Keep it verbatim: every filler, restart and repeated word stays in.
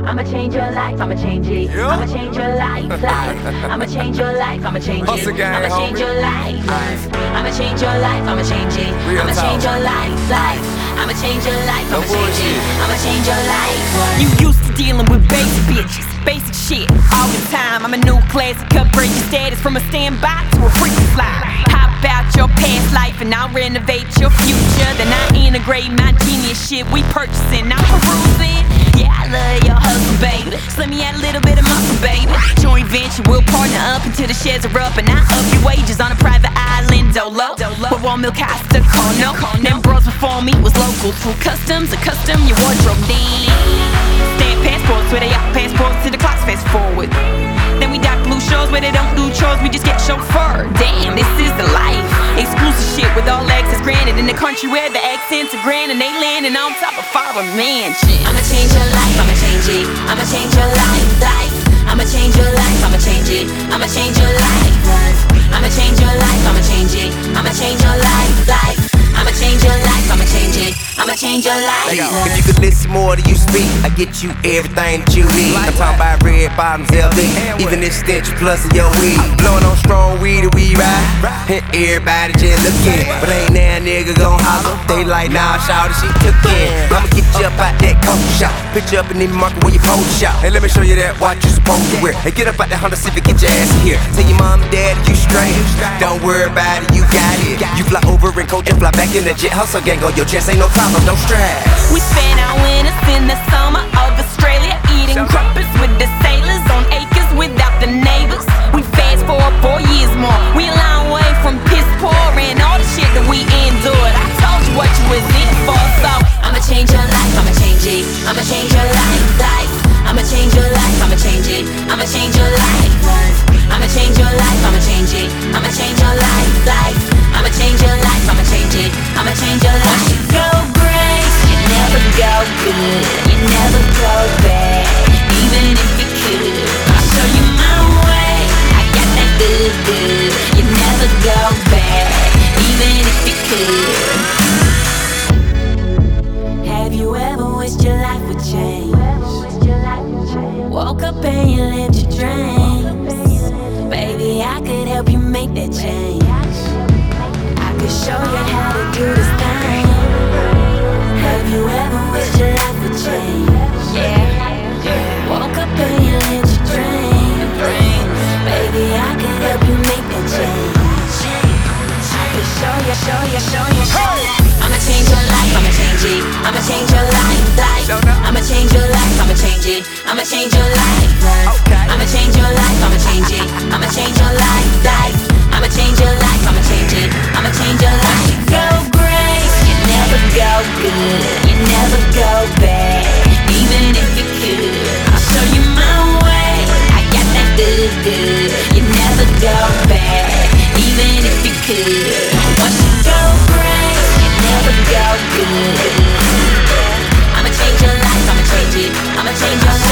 I'ma change your life, I'ma change it. Yeah. I'ma change your life, life. I'ma change your life, I'ma change Hustle it. gang, I'ma change homie. your life, life. I'ma change your life, I'ma change it. Real I'ma talk. change your life, life. I'ma change your life, No I'ma change it. bullshit. I'ma change your life. You used to dealing with basic bitches, basic shit all the time. I'm a new classic, upgrade your status from a standby to a freaking fly. How about your past life and I'll renovate your future? Then I integrate my genius shit we purchasing, I'm perusing. Yeah, I love your hustle, baby. So let me add a little bit of muscle, baby. Joint venture, we'll partner up until the sheds are up, and I up your wages on a private island, Dolo. With one milk Costa Corno. Them bros before me was local, full customs, a custom your wardrobe. Damn. Stamp passports where they out passports to the clocks fast forward. Then we dock blue shows where they don't do chores, we just get chauffeur. Damn, this is the life. Exclusive shit with all access granted in the country where the accents are grand and they landing on top of foreign mansion. I'ma change your life, I'ma change it. I'ma change your life, life. I'ma change your life, I'ma change it. I'ma change your life, life. I'ma change your life, I'ma change it. I'ma change your life, life. I'ma change your life, I'ma change it. I'ma change your life, Hey, life. If you could listen more to you speak, I get you everything that you need. I'm talking about red bottoms, L V, even this stench plus in your weed. Blowing on strong weed and we ride, and everybody just looking. But ain't now nigga gon' holler. They like, nah, shawty, she took in. I'ma get you up out that coat shop, put you up in the market where you pose shop. Hey, let me show you that watch you supposed to wear. Hey, get up out that Honda Civic, get your ass in here. Tell your mom and dad you straight. Don't worry about it, you got it. You fly over and coach and fly back in the jet. Hustle gang on your chest, ain't no problem, no stress. We spent our winters in the summer of Australia, eating crumpets with the sailors on acres without the neighbors. We fast forward four years more, we a long way from piss poor and all the shit that we endured. I told you what you was in for, so I'ma change your life, I'ma change it. I'ma change your life, life. I'ma change your life, I'ma change it. I'ma change your life, life. I'ma change your life, I'ma change it. I'ma change your life, life. I'ma change your life, I'ma change it. I'ma change your life. You go great, you never go good, you never go bad, even if you could. I'll show you my way. I got that good, good. You never go bad, even if you could. Have you ever wished your life would change? Woke up and you lived your dreams. Baby, I could help you make that change. I could show you how to do this thing. Have you ever wished your life would change? Yeah. Woke up and you lived your dreams. Baby, I could help you make that change. I could show you, show you, show you, show you. I'ma change your life, I'ma change it. I'ma change your life, life. I'ma change your life, I'ma change it. I'ma change your life, life. I'ma change your life, I'ma change it. I'ma change your life, life. I'ma change your life, I'ma change it. I'ma change your life. You go great, you never go good, you never go bad, even if you could. I'll show you my way. I got that good, good. You never go bad, even if you could. Once you go great, you never go good. I'ma change your life, I'ma change it. I'ma change your life.